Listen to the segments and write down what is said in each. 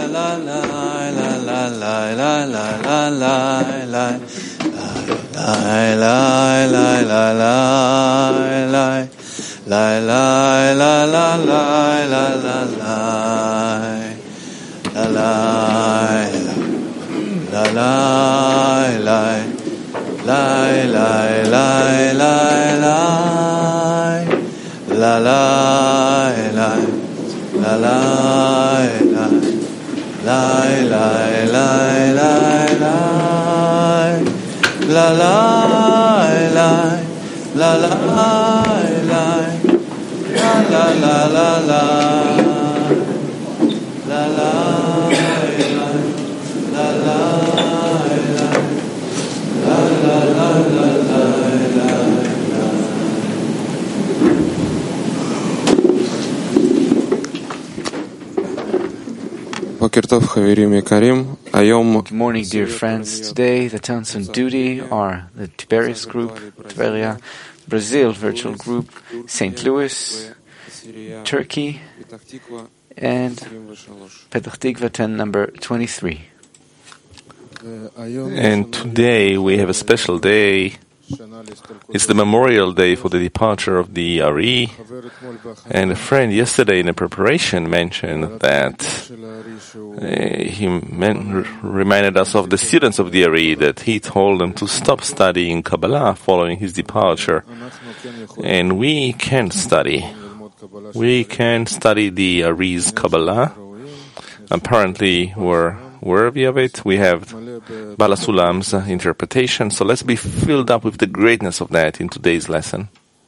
Good morning, dear friends. Today, the towns on duty are the Tiberias Group, Tveria, Brazil Virtual Group, St. Louis, Turkey, and Petach Tikva 10, number 23. And today we have a special day. It's the memorial day for the departure of the Ari. And a friend yesterday in the preparation mentioned that he reminded us of the students of the Ari, that he told them to stop studying Kabbalah following his departure. And we can study. We can study the Ari's Kabbalah. Apparently we're worthy of it. We have Bala Sulam's interpretation, so let's be filled up with the greatness of that in today's lesson.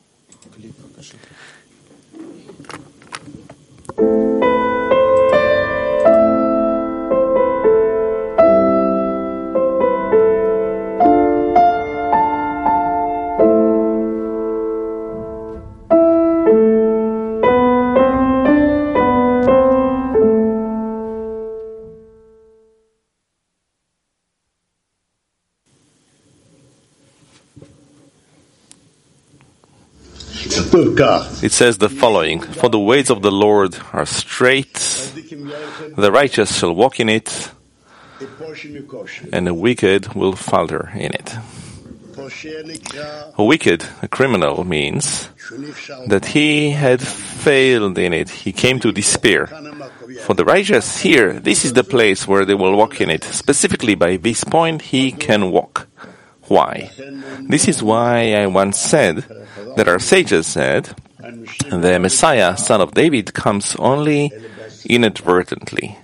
It says the following: For the ways of the Lord are straight, the righteous shall walk in it, and the wicked will falter in it. A wicked, a criminal, means that he had failed in it. He came to despair. For the righteous, here, this is the place where they will walk in it. Specifically, by this point, he can walk. Why? This is why I once said that our sages said the Messiah, son of David, comes only inadvertently.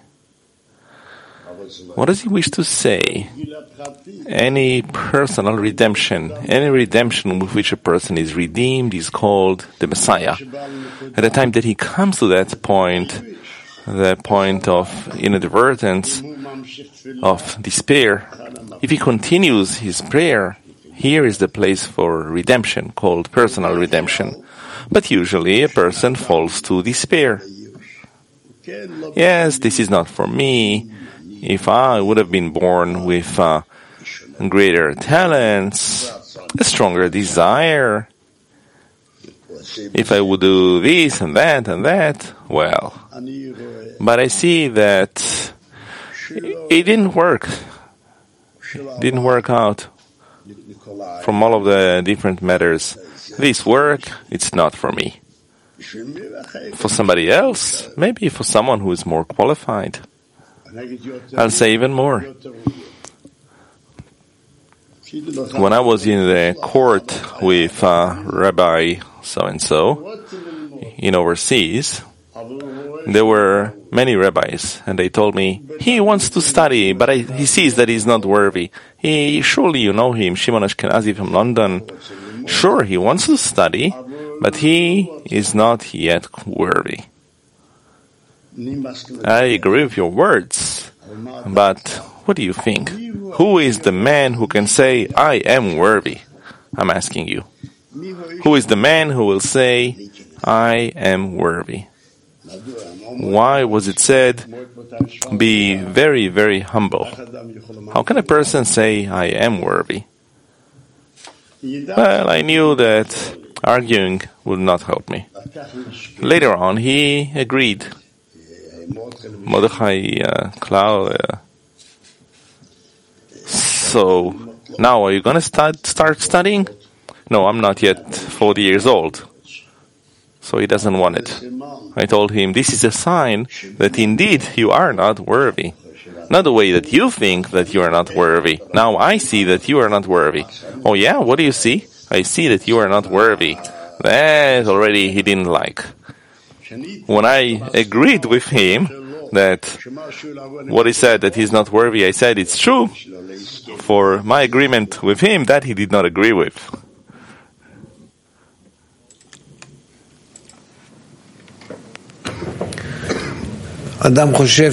What does he wish to say? Any personal redemption, any redemption with which a person is redeemed is called the Messiah. At the time that he comes to that point, the point of inadvertence, of despair, if he continues his prayer, here is the place for redemption, called personal redemption. But usually a person falls to despair. Yes, this is not for me. If I would have been born with greater talents, a stronger desire, if I would do this and that, well. But I see that it didn't work. It didn't work out. From all of the different matters, this work, it's not for me. For somebody else, maybe for someone who is more qualified. I'll say even more. When I was in the court with Rabbi so-and-so in overseas, there were many rabbis, and they told me, he wants to study, but he sees that he's not worthy. Surely you know him, Shimon Ashkenazi from London. Sure, he wants to study, but he is not yet worthy. I agree with your words, but what do you think? Who is the man who can say, I am worthy? I'm asking you. Who is the man who will say, I am worthy? Why was it said, be very, very humble? How can a person say, I am worthy? Well, I knew that arguing would not help me. Later on, he agreed. Mordechai Klau. So, now are you going to start studying? No, I'm not yet 40 years old. So he doesn't want it. I told him, this is a sign that indeed you are not worthy. Not the way that you think that you are not worthy. Now I see that you are not worthy. Oh yeah, what do you see? I see that you are not worthy. That already he didn't like. When I agreed with him that what he said that he's not worthy, I said it's true. For my agreement with him, that he did not agree with. One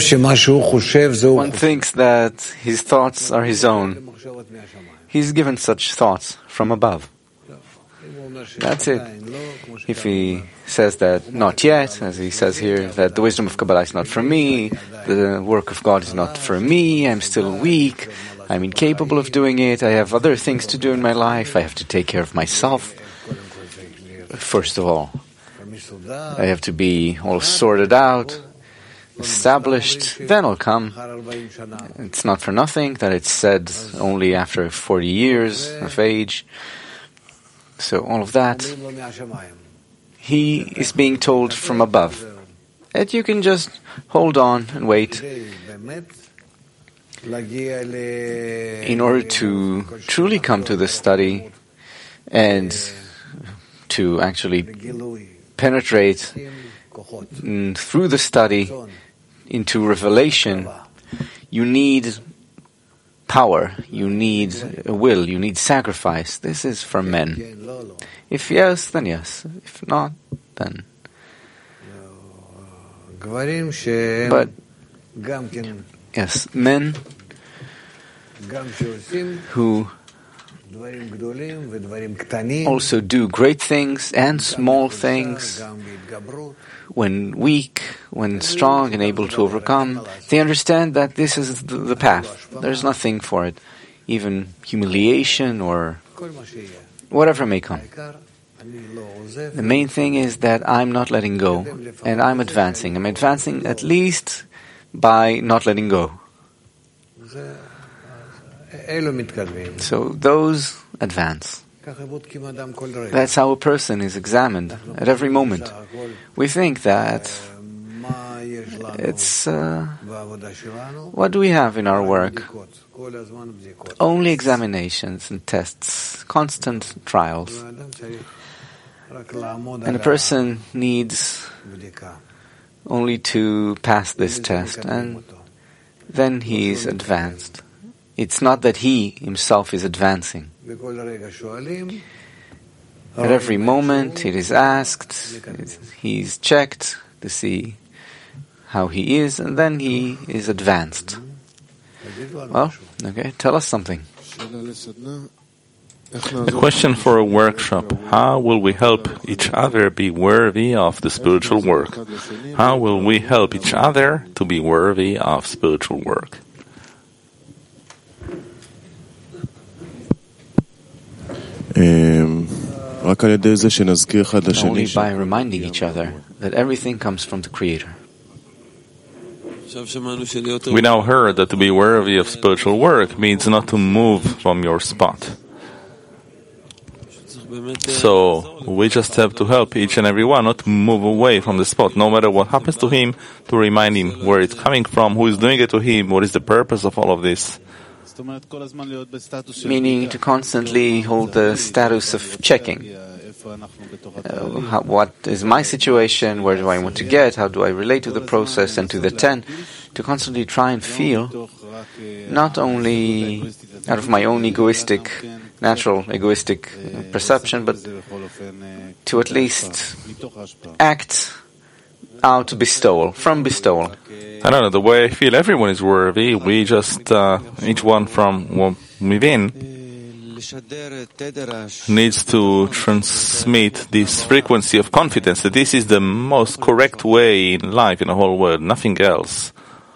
thinks that his thoughts are his own. He's given such thoughts from above. That's it. If he says that not yet, as he says here, that the wisdom of Kabbalah is not for me, the work of God is not for me, I'm still weak, I'm incapable of doing it, I have other things to do in my life, I have to take care of myself. First of all, I have to be all sorted out, established, then I'll come. It's not for nothing that it's said only after 40 years of age. So all of that, he is being told from above that you can just hold on and wait in order to truly come to the study and to actually penetrate through the study into revelation. You need power, you need a will, you need sacrifice. This is for men. If yes, then yes. If not, then. But, yes, men who also do great things and small things, when weak, when strong and able to overcome, they understand that this is the path. There's nothing for it, even humiliation or whatever may come. The main thing is that I'm not letting go, and I'm advancing. I'm advancing at least by not letting go. So those advance. That's how a person is examined at every moment. We think that it's what do we have in our work? Only examinations and tests, constant trials. And a person needs only to pass this test, and then he is advanced. It's not that he himself is advancing. At every moment it is asked, he's checked to see how he is, and then he is advanced. Well, okay, tell us something. A question for a workshop. How will we help each other be worthy of the spiritual work? How will we help each other to be worthy of spiritual work? Only by reminding each other that everything comes from the Creator. We now heard that to be worthy of spiritual work means not to move from your spot. So we just have to help each and every one not to move away from the spot, no matter what happens to him, to remind him where it's coming from, who is doing it to him, what is the purpose of all of this. Meaning to constantly hold the status of checking. What is my situation? Where do I want to get? How do I relate to the process and to the 10? To constantly try and feel, not only out of my own natural egoistic perception, but to at least act out bestowal, from bestowal. I don't know, the way I feel everyone is worthy, we just, each one from within, needs to transmit this frequency of confidence that this is the most correct way in life, in the whole world, nothing else.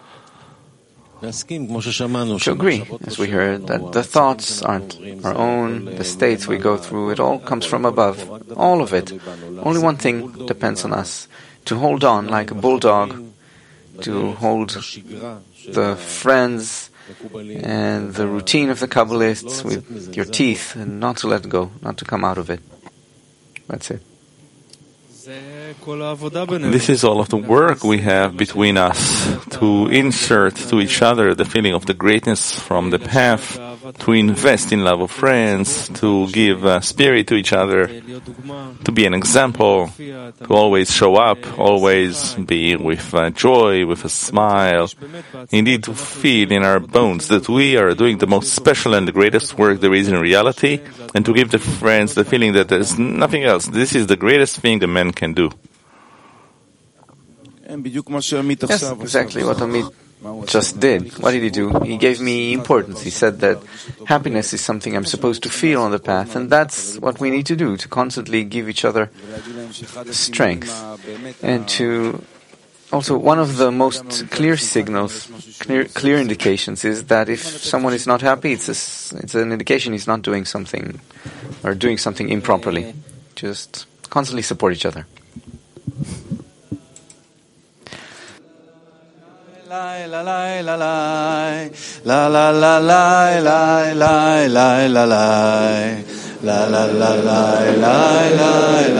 To agree, as we heard, that the thoughts aren't our own, the states we go through, it all comes from above, all of it. Only one thing depends on us, to hold on like a bulldog to hold the friends and the routine of the Kabbalists with your teeth and not to let go, not to come out of it. That's it. This is all of the work we have between us to insert to each other the feeling of the greatness from the path, to invest in love of friends, to give spirit to each other, to be an example, to always show up, always be with joy, with a smile, indeed to feel in our bones that we are doing the most special and the greatest work there is in reality, and to give the friends the feeling that there is nothing else. This is the greatest thing a man can do. Yes, exactly what Amit just did. What did he do? He gave me importance. He said that happiness is something I'm supposed to feel on the path, and that's what we need to do, to constantly give each other strength. And to also, one of the most clear signals, clear indications is that if someone is not happy, it's an indication he's not doing something or doing something improperly. Just constantly support each other. La la la la la la la la la la la la la la la la la la la la